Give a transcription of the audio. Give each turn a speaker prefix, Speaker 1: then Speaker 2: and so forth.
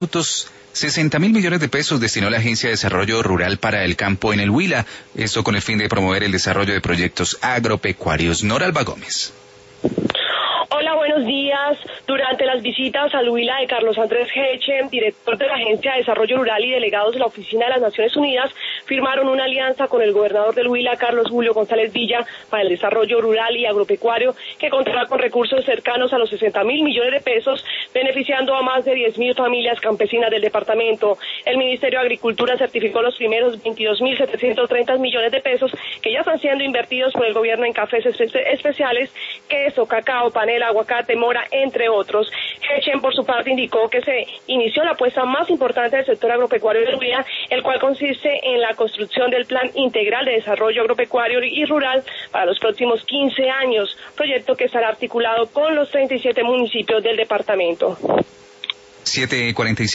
Speaker 1: minutos. 60.000 millones de pesos destinó la Agencia de Desarrollo Rural para el campo en el Huila, esto con el fin de promover el desarrollo de proyectos agropecuarios. Nora Alba Gómez.
Speaker 2: Hola, buenos días. Durante las visitas al Huila de Carlos Andrés Heche, director de la Agencia de Desarrollo Rural y delegados de la Oficina de las Naciones Unidas, firmaron una alianza con el gobernador del Huila, Carlos Julio González Villa, para el desarrollo rural y agropecuario, que contará con recursos cercanos a los 60.000 millones de pesos, beneficiando a más de 10.000 familias campesinas del departamento. El Ministerio de Agricultura certificó los primeros 22.730 millones de pesos que ya están siendo invertidos por el gobierno en cafés especiales, queso, cacao, panela, aguacate, mora, entre otros. Hechen, por su parte, indicó que se inició la apuesta más importante del sector agropecuario del Huila, el cual consiste en la construcción del Plan Integral de Desarrollo Agropecuario y Rural para los próximos 15 años, proyecto que estará articulado con los 37 municipios del departamento.
Speaker 1: 7:45.